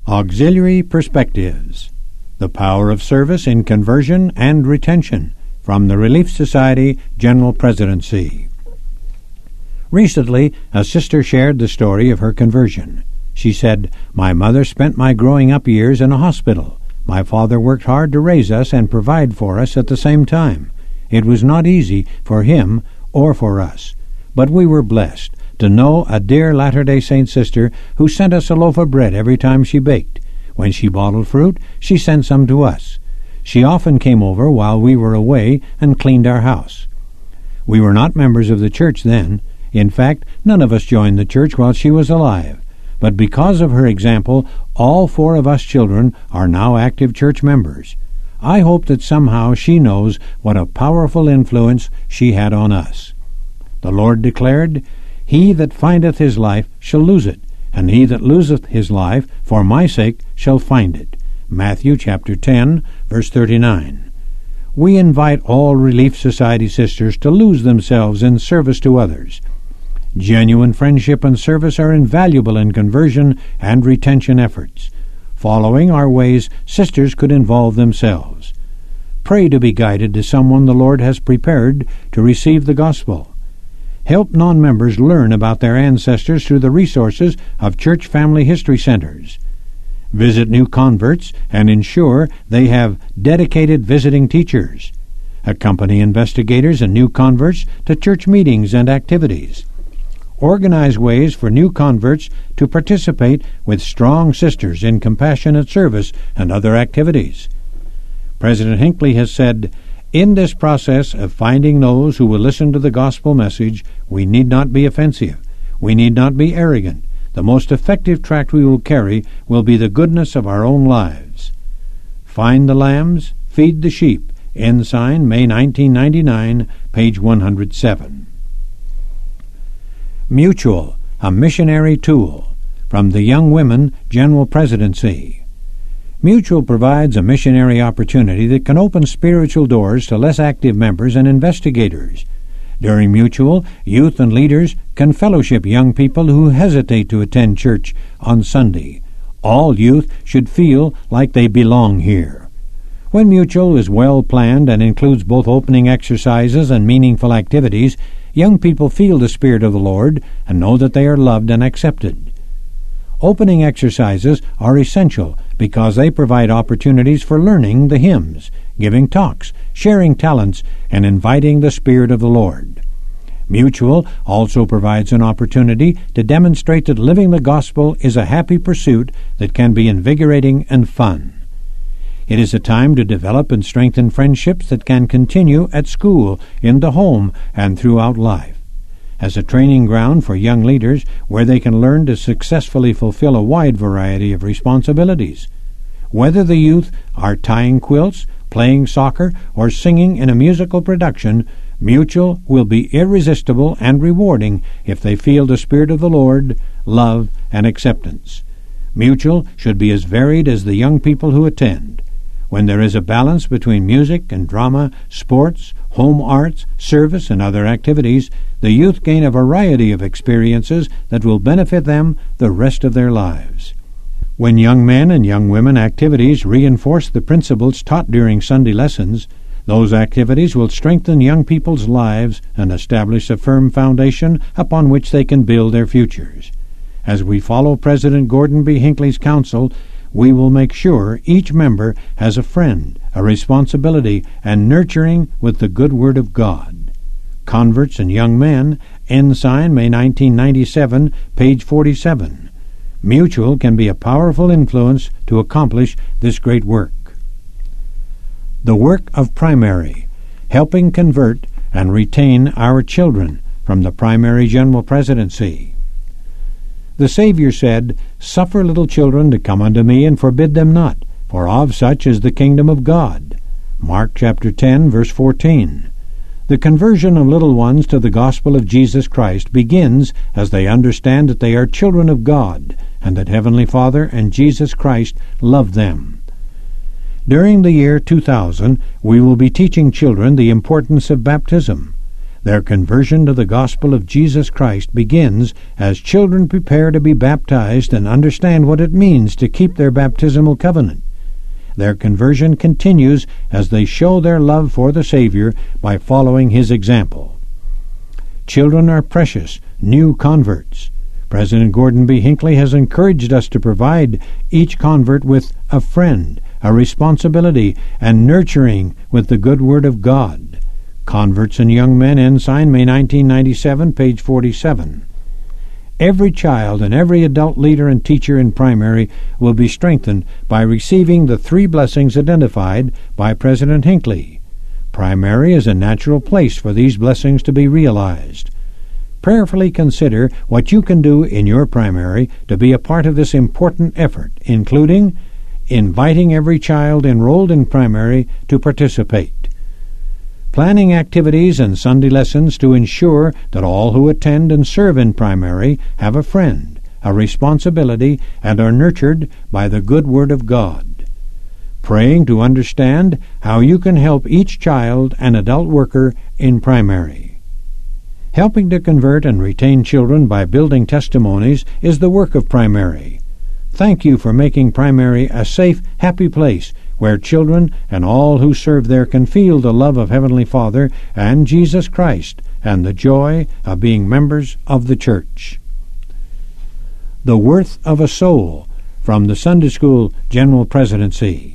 Auxiliary Perspectives, The Power of Service in Conversion and Retention, from the Relief Society General Presidency. Recently, a sister shared the story of her conversion. She said, "My mother spent my growing up years in a hospital. My father worked hard to raise us and provide for us at the same time. It was not easy for him or for us, but we were blessed to know a dear Latter-day Saint sister who sent us a loaf of bread every time she baked. When she bottled fruit, she sent some to us. She often came over while we were away and cleaned our house. We were not members of the church then. In fact, none of us joined the church while she was alive. But because of her example, all 4 of us children are now active church members. I hope that somehow she knows what a powerful influence she had on us. The Lord declared, 'He that findeth his life shall lose it, and he that loseth his life for my sake shall find it.' Matthew chapter 10, verse 39. We invite all Relief Society sisters to lose themselves in service to others. Genuine friendship and service are invaluable in conversion and retention efforts. Following our ways, sisters could involve themselves. Pray to be guided to someone the Lord has prepared to receive the gospel. Help non-members learn about their ancestors through the resources of church family history centers. Visit new converts and ensure they have dedicated visiting teachers. Accompany investigators and new converts to church meetings and activities. Organize ways for new converts to participate with strong sisters in compassionate service and other activities. President Hinckley has said, "In this process of finding those who will listen to the gospel message, we need not be offensive. We need not be arrogant. The most effective tract we will carry will be the goodness of our own lives." Find the Lambs, Feed the Sheep. Ensign, May 1999, page 107. Mutual, a missionary tool, from the Young Women General Presidency. Mutual provides a missionary opportunity that can open spiritual doors to less active members and investigators. During Mutual, youth and leaders can fellowship young people who hesitate to attend church on Sunday. All youth should feel like they belong here. When Mutual is well planned and includes both opening exercises and meaningful activities, young people feel the Spirit of the Lord and know that they are loved and accepted. Opening exercises are essential because they provide opportunities for learning the hymns, giving talks, sharing talents, and inviting the Spirit of the Lord. Mutual also provides an opportunity to demonstrate that living the gospel is a happy pursuit that can be invigorating and fun. It is a time to develop and strengthen friendships that can continue at school, in the home, and throughout life. As a training ground for young leaders where they can learn to successfully fulfill a wide variety of responsibilities. Whether the youth are tying quilts, playing soccer, or singing in a musical production, Mutual will be irresistible and rewarding if they feel the Spirit of the Lord, love, and acceptance. Mutual should be as varied as the young people who attend. When there is a balance between music and drama, sports, home arts, service, and other activities, the youth gain a variety of experiences that will benefit them the rest of their lives. When young men and young women activities reinforce the principles taught during Sunday lessons, those activities will strengthen young people's lives and establish a firm foundation upon which they can build their futures. As we follow President Gordon B. Hinckley's counsel, we will make sure each member has a friend, a responsibility, and nurturing with the good Word of God. Converts and Young Men, Ensign, May 1997, page 47. Mutual can be a powerful influence to accomplish this great work. The Work of Primary, Helping Convert and Retain Our Children, from the Primary General Presidency. The Savior said, "Suffer little children to come unto me, and forbid them not, for of such is the kingdom of God." Mark chapter 10, verse 14. The conversion of little ones to the gospel of Jesus Christ begins as they understand that they are children of God, and that Heavenly Father and Jesus Christ love them. During the year 2000, we will be teaching children the importance of baptism. Their conversion to the gospel of Jesus Christ begins as children prepare to be baptized and understand what it means to keep their baptismal covenant. Their conversion continues as they show their love for the Savior by following His example. Children are precious, new converts. President Gordon B. Hinckley has encouraged us to provide each convert with a friend, a responsibility, and nurturing with the good Word of God. Converts and Young Men, Ensign, May 1997, page 47. Every child and every adult leader and teacher in primary will be strengthened by receiving the three blessings identified by President Hinckley. Primary is a natural place for these blessings to be realized. Prayerfully consider what you can do in your primary to be a part of this important effort, including inviting every child enrolled in primary to participate, planning activities and Sunday lessons to ensure that all who attend and serve in primary have a friend, a responsibility, and are nurtured by the good Word of God. Praying to understand how you can help each child and adult worker in primary. Helping to convert and retain children by building testimonies is the work of primary. Thank you for making primary a safe, happy place where children and all who serve there can feel the love of Heavenly Father and Jesus Christ and the joy of being members of the church. The Worth of a Soul, from the Sunday School General Presidency.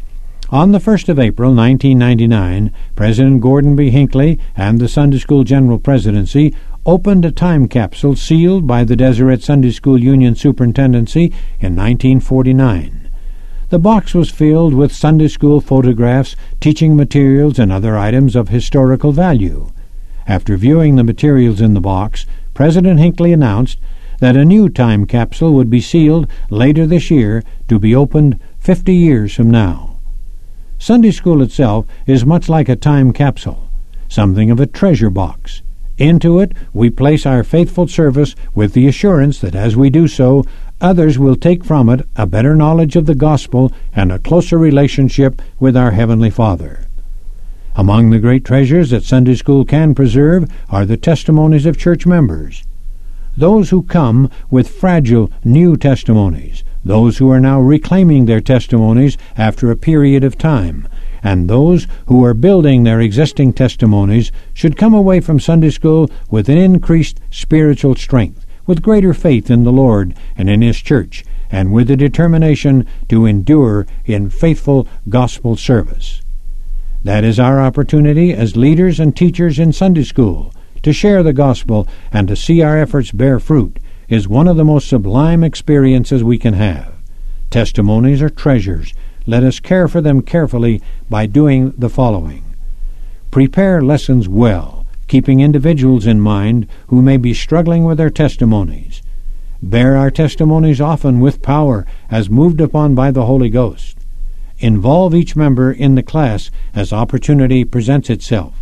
On the 1st of April, 1999, President Gordon B. Hinckley and the Sunday School General Presidency opened a time capsule sealed by the Deseret Sunday School Union Superintendency in 1949. The box was filled with Sunday school photographs, teaching materials, and other items of historical value. After viewing the materials in the box, President Hinckley announced that a new time capsule would be sealed later this year to be opened 50 years from now. Sunday school itself is much like a time capsule, something of a treasure box. Into it we place our faithful service with the assurance that as we do so, others will take from it a better knowledge of the gospel and a closer relationship with our Heavenly Father. Among the great treasures that Sunday school can preserve are the testimonies of church members. Those who come with fragile new testimonies, those who are now reclaiming their testimonies after a period of time, and those who are building their existing testimonies should come away from Sunday school with an increased spiritual strength, with greater faith in the Lord and in His church, and with a determination to endure in faithful gospel service. That is our opportunity as leaders and teachers in Sunday school. To share the gospel and to see our efforts bear fruit is one of the most sublime experiences we can have. Testimonies are treasures. Let us care for them carefully by doing the following. Prepare lessons well, keeping individuals in mind who may be struggling with their testimonies. Bear our testimonies often with power as moved upon by the Holy Ghost. Involve each member in the class as opportunity presents itself.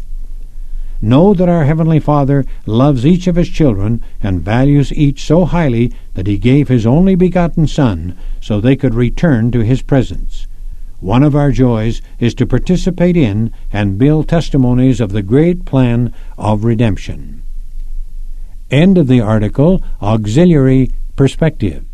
Know that our Heavenly Father loves each of His children and values each so highly that He gave His only begotten Son so they could return to His presence. One of our joys is to participate in and build testimonies of the great plan of redemption. End of the article, Auxiliary Perspectives.